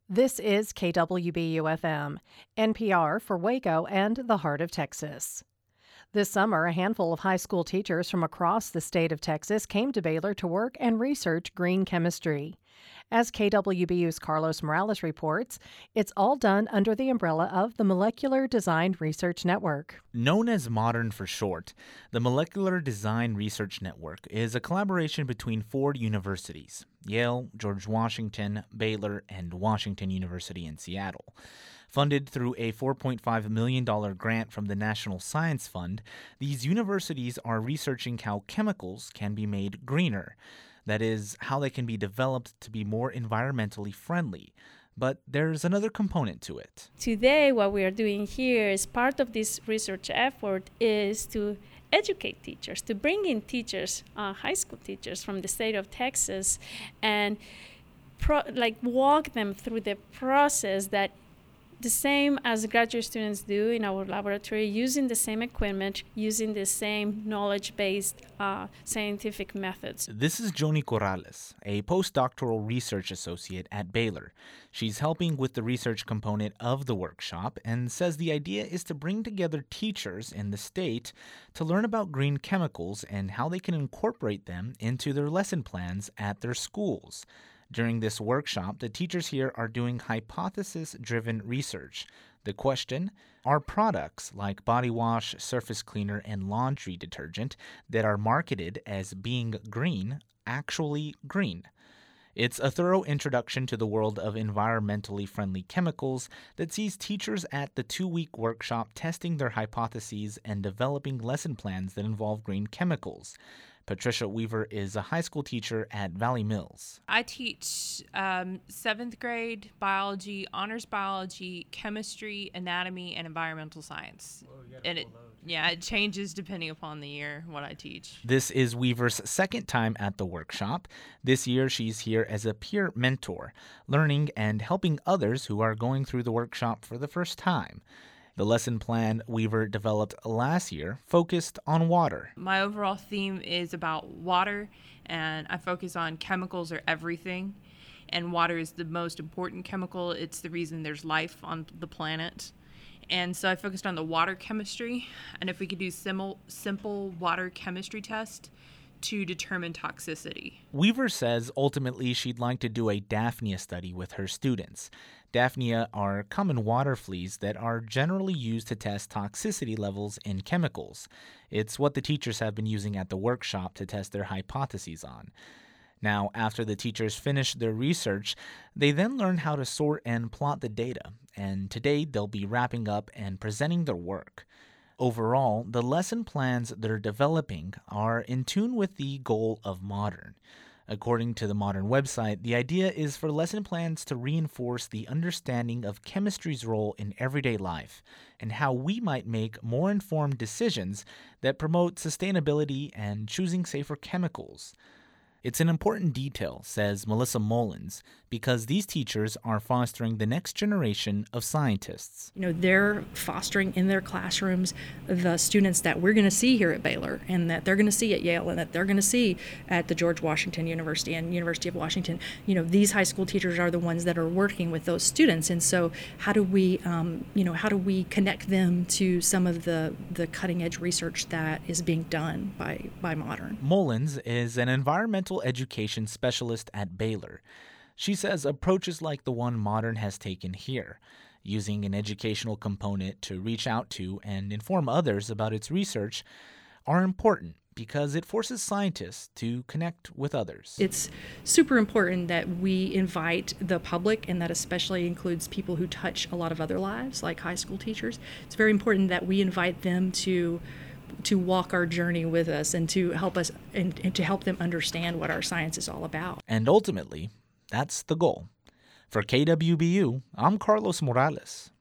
This is KWBU-FM, NPR for Waco and the heart of Texas. This summer, a handful of high school teachers from across the state of Texas came to Baylor to work and research green chemistry. As KWBU's Carlos Morales reports, it's all done under the umbrella of the Molecular Design Research Network. Known as MODERN for short, the Molecular Design Research Network is a collaboration between 4 universities: Yale, George Washington, Baylor, and Washington University in Seattle. Funded through a $4.5 million grant from the National Science Fund, these universities are researching how chemicals can be made greener. That is, how they can be developed to be more environmentally friendly. But there's another component to it. Today, what we are doing here as part of this research effort is to educate teachers, to bring in teachers, high school teachers from the state of Texas, and walk them through the process that the same as graduate students do in our laboratory, using the same equipment, using the same knowledge-based scientific methods. This is Joni Corrales, a postdoctoral research associate at Baylor. She's helping with the research component of the workshop and says the idea is to bring together teachers in the state to learn about green chemicals and how they can incorporate them into their lesson plans at their schools. During this workshop, the teachers here are doing hypothesis-driven research. The question, are products like body wash, surface cleaner, and laundry detergent that are marketed as being green actually green? It's a thorough introduction to the world of environmentally friendly chemicals that sees teachers at the 2-week workshop testing their hypotheses and developing lesson plans that involve green chemicals. Patricia Weaver is a high school teacher at Valley Mills. I teach 7th grade biology, honors biology, chemistry, anatomy, and environmental science. And it changes depending upon the year what I teach. This is Weaver's second time at the workshop. This year she's here as a peer mentor, learning and helping others who are going through the workshop for the first time. The lesson plan Weaver developed last year focused on water. My overall theme is about water, and I focus on chemicals are everything, and water is the most important chemical. It's the reason there's life on the planet. And so I focused on the water chemistry, and if we could do simple water chemistry test to determine toxicity. Weaver says ultimately she'd like to do a Daphnia study with her students. Daphnia are common water fleas that are generally used to test toxicity levels in chemicals. It's what the teachers have been using at the workshop to test their hypotheses on. Now, after the teachers finish their research, they then learn how to sort and plot the data, and today they'll be wrapping up and presenting their work. Overall, the lesson plans they're developing are in tune with the goal of MODERN. According to the MODERN website, the idea is for lesson plans to reinforce the understanding of chemistry's role in everyday life and how we might make more informed decisions that promote sustainability and choosing safer chemicals. It's an important detail, says Melissa Mullins, because these teachers are fostering the next generation of scientists. They're fostering in their classrooms the students that we're going to see here at Baylor and that they're going to see at Yale and that they're going to see at the George Washington University and University of Washington. These high school teachers are the ones that are working with those students. And so how do we connect them to some of the cutting edge research that is being done by MODERN? Mullins is an environmental education specialist at Baylor. She says approaches like the one MODERN has taken here, using an educational component to reach out to and inform others about its research, are important because it forces scientists to connect with others. It's super important that we invite the public, and that especially includes people who touch a lot of other lives, like high school teachers. It's very important that we invite them to walk our journey with us and to help us and to help them understand what our science is all about. And ultimately, that's the goal. For KWBU, I'm Carlos Morales.